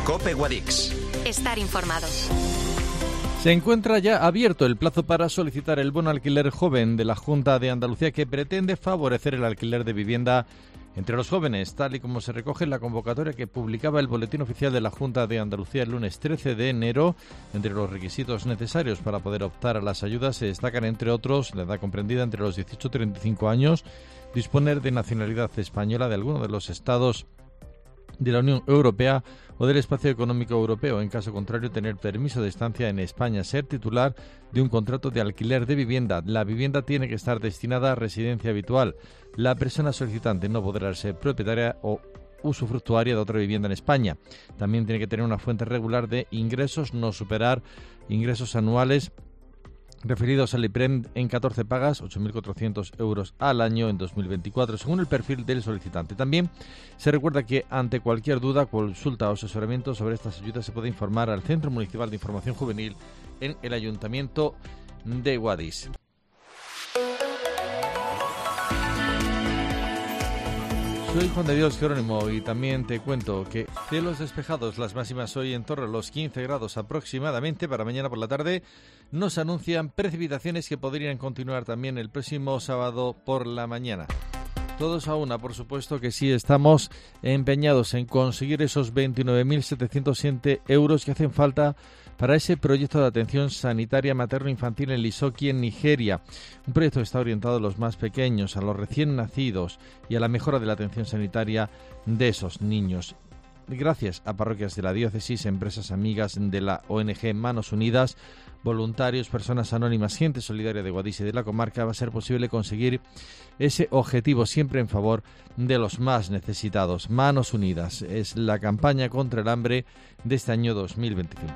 COPE Guadix. Estar informado. Se encuentra ya abierto el plazo para solicitar el bono alquiler joven de la Junta de Andalucía, que pretende favorecer el alquiler de vivienda entre los jóvenes, tal y como se recoge en la convocatoria que publicaba el Boletín Oficial de la Junta de Andalucía el lunes 13 de enero. Entre los requisitos necesarios para poder optar a las ayudas se destacan, entre otros, la edad comprendida entre los 18 y 35 años, disponer de nacionalidad española de alguno de los estados de la Unión Europea o del Espacio Económico Europeo. En caso contrario, tener permiso de estancia en España, ser titular de un contrato de alquiler de vivienda. La vivienda tiene que estar destinada a residencia habitual. La persona solicitante no podrá ser propietaria o usufructuaria de otra vivienda en España. También tiene que tener una fuente regular de ingresos, no superar ingresos anuales referidos al IPREM en 14 pagas, 8.400 euros al año en 2024, según el perfil del solicitante. También se recuerda que ante cualquier duda, consulta o asesoramiento sobre estas ayudas se puede informar al Centro Municipal de Información Juvenil en el Ayuntamiento de Guadix. Soy Juan de Dios Jerónimo y también te cuento que cielos despejados, las máximas hoy en torno a los 15 grados aproximadamente. Para mañana por la tarde nos anuncian precipitaciones que podrían continuar también el próximo sábado por la mañana. Todos a una, por supuesto que sí, estamos empeñados en conseguir esos 29.707 euros que hacen falta para ese proyecto de atención sanitaria materno-infantil en Lisoki, en Nigeria. Un proyecto que está orientado a los más pequeños, a los recién nacidos y a la mejora de la atención sanitaria de esos niños. Gracias a parroquias de la diócesis, empresas amigas de la ONG Manos Unidas, voluntarios, personas anónimas, gente solidaria de Guadix y de la comarca, va a ser posible conseguir ese objetivo siempre en favor de los más necesitados. Manos Unidas es la campaña contra el hambre de este año 2025.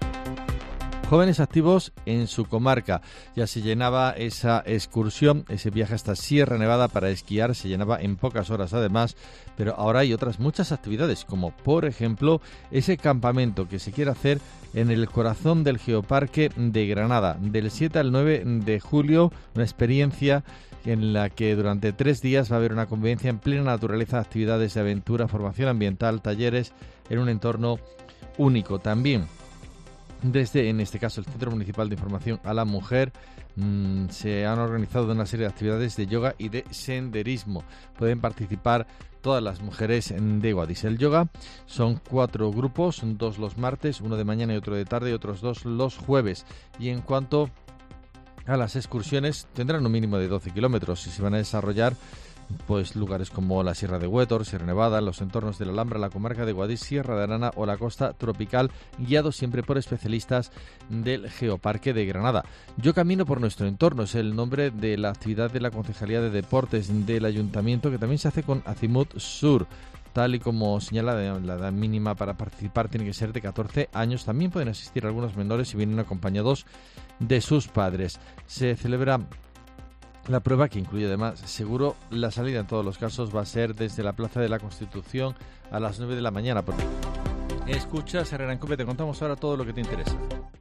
Jóvenes activos en su comarca. Ya se llenaba esa excursión, ese viaje hasta Sierra Nevada para esquiar, se llenaba en pocas horas además, pero ahora hay otras muchas actividades, como por ejemplo ese campamento que se quiere hacer en el corazón del Geoparque de Granada, del 7 al 9 de julio, una experiencia en la que durante 3 días va a haber una convivencia en plena naturaleza, actividades de aventura, formación ambiental, talleres en un entorno único. También desde, en este caso, el Centro Municipal de Información a la Mujer, se han organizado una serie de actividades de yoga y de senderismo. Pueden participar todas las mujeres de Guadix. El yoga son 4 grupos, 2 los martes, 1 de mañana y otro de tarde y otros 2 los jueves. Y en cuanto a las excursiones, tendrán un mínimo de 12 kilómetros y se van a desarrollar pues lugares como la Sierra de Huétor, Sierra Nevada, los entornos de la Alhambra, la comarca de Guadix, Sierra de Arana o la costa tropical, guiados siempre por especialistas del Geoparque de Granada. Yo camino por nuestro entorno es el nombre de la actividad de la Concejalía de Deportes del Ayuntamiento, que también se hace con Azimut Sur. Tal y como señala, la edad mínima para participar tiene que ser de 14 años. También pueden asistir algunos menores si vienen acompañados de sus padres. Se celebra la prueba, que incluye además seguro. La salida en todos los casos va a ser desde la Plaza de la Constitución a las 9 de la mañana. Escuchas Herrera en COPE, te contamos ahora todo lo que te interesa.